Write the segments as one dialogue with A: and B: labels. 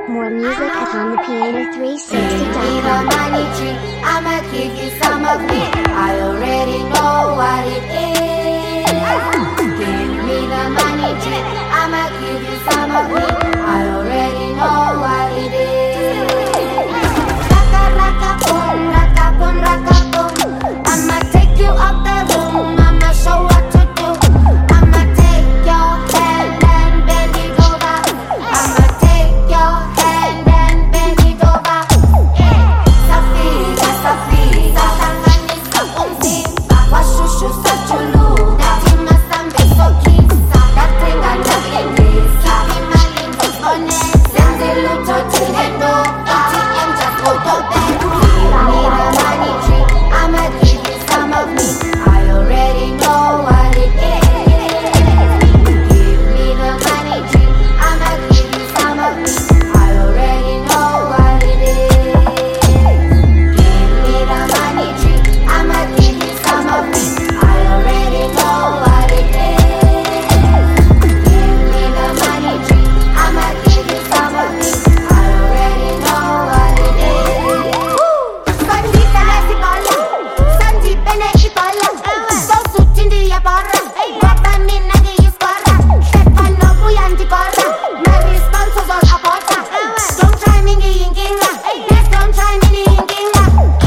A: More music at HondaPiano360.com.
B: Money tree, I'ma give you some of it. I already know what it is. Give me the money tree, I'ma give you some of it. I already know what it is. Raka raka boom, raka boom, raka boom. I'ma take you up the room, I'ma show what to do. I'ma take your hand and bend it over. I'ma take your hand and bend it over. Safira, safira, tangani sa umzimba. Washushu sa chulu, natima sambe so kisa. Datenga nagendisa, imalingo one. Senzilu toti hendo, ATM just go to bed. Give me the money tree, I'ma give you some of me. I already know what it is. Give me the money tree, I'ma give you some of me. I already know what it is. Give me the money tree, I'ma give you some of me. I already know what it is. Give me the money tree, I'ma give you some of me. I already know what it is. Sanji pene si balla, Sanji pene si balla. So succindi ya barra, guarda minna che io sbarra. Stefano Buyanti corra, my response all a porta. Don't try me inginga, yes don't try me inginga.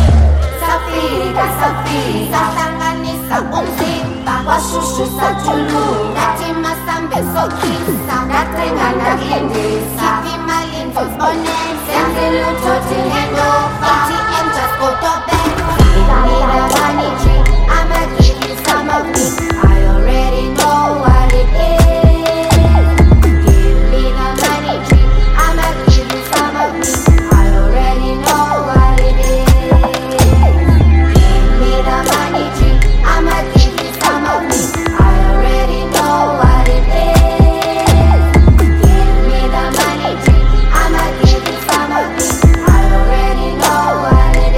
B: Safira, safira, tangani sa umzimba. Washushu sa chulu, natima sambe so kisa. Datenga nagendisa, imalingo one. Senzilu toti hendo, ATM just go to bed. Give me the money tree, I'ma give you some of me. I already know what it is. Give me the money tree, I'ma give you some of me. I already know what it is. Give me the money tree, I'ma give you some of me. I already know what it is. Give me the money tree, I'ma give you some of me. I already know what it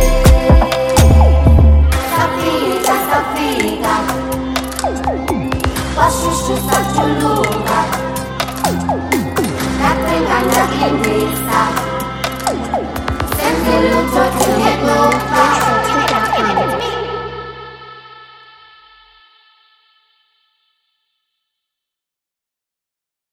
B: is. Safira, safira, washushu sa chuluga. Datenga nagendisa.